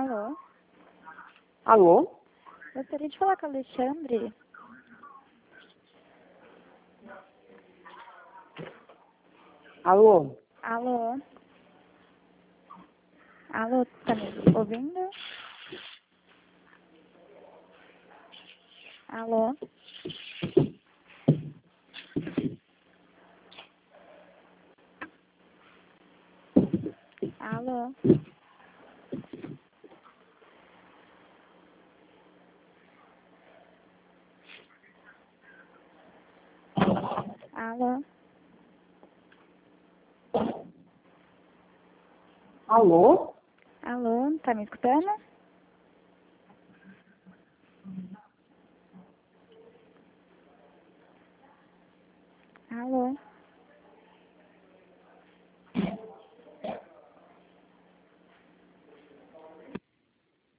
Alô? Alô? Gostaria de falar com o Alexandre. Alô? Alô? Alô, tá me ouvindo? Alô? Alô? Alô? Alô? Alô, tá me escutando? Alô?